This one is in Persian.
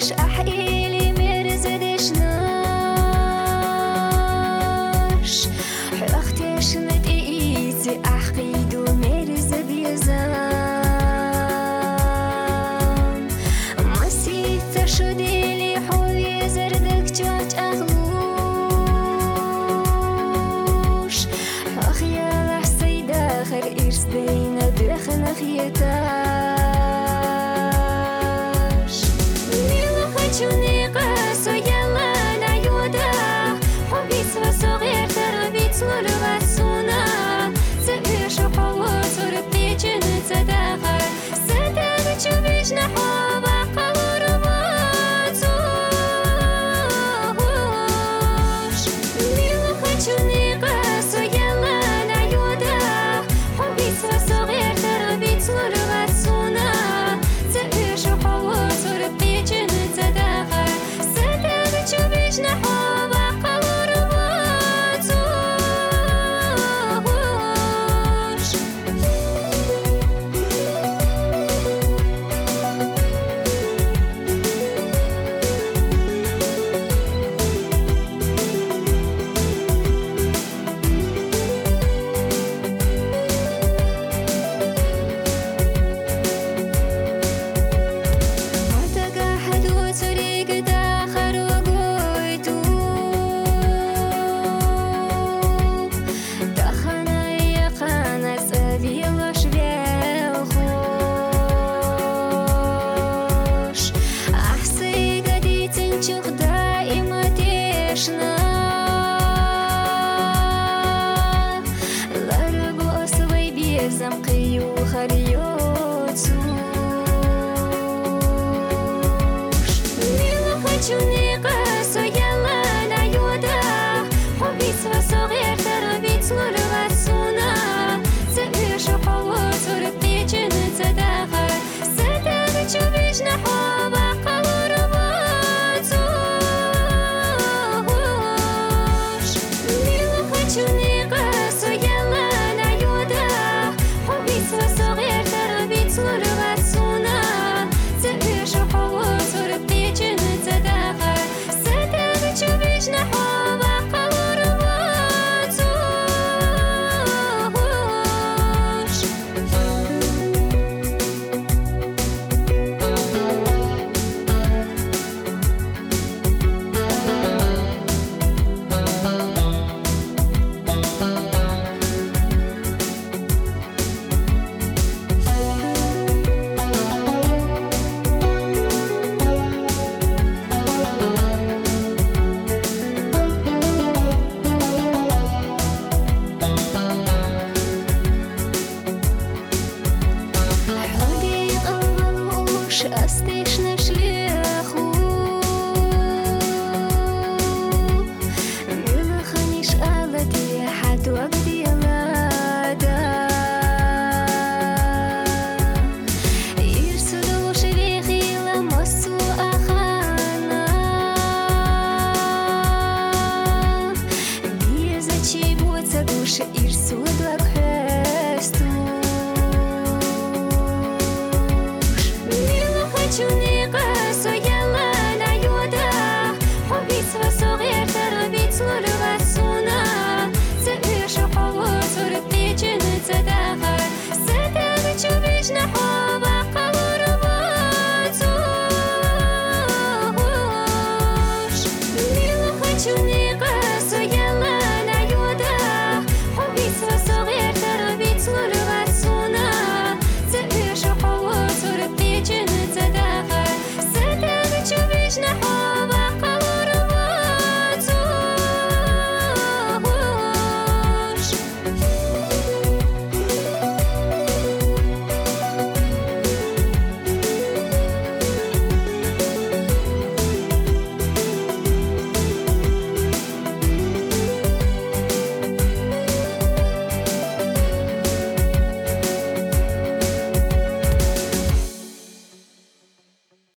مش أحقيلي مرزدش ناش حلقتش ندقيتي أحقيدو مرز بيزان مسيت شديلي حوي زردك جوج أغلوش أخيال حسي داخل إرس بين دخل خيتاش ميلا خجوني قاسو يلا نعيودا حبيت وصغير تربيت ورباسونا زبيش وحوات وربي جنة داخل سداد جوبيش نحوبا قلورباتوش ميلا خجوني قاسو يلا نعيودا حبيت وصغير تربيت ورباسونا زبيش وحوات وربي جنة داخل سداد جوبيش نحوبا قلورباتوش مرتقى حدود طريق داخل وقويتو دخنا يقانا سبي وشبيخوش أحسي قديت نشوف دائما تيشنا لربو أصوي بيزم قيو خريوتوش ميلا خجوني قاسو يلا نعيودا حبيت وصغير تربيت ورباسونا زبيش وحوات وربي جنة داخل سداد جوبيش نحوبا قلورباتوش ميلا خجوني قاسو يلا نعيودا حبيت وصغير تربيت ورباسونا زبيش وحوات وربي جنة داخل سداد جوبيش نحوبا قلورباتوش حودي قلبوش أستيش نشليخو ميلا خنيش قالتي حد وقتي لادا يرسلو شريخي لمسو أخانا بيزا بوتا دوش يرسو دلك حستوش ميلا خجوني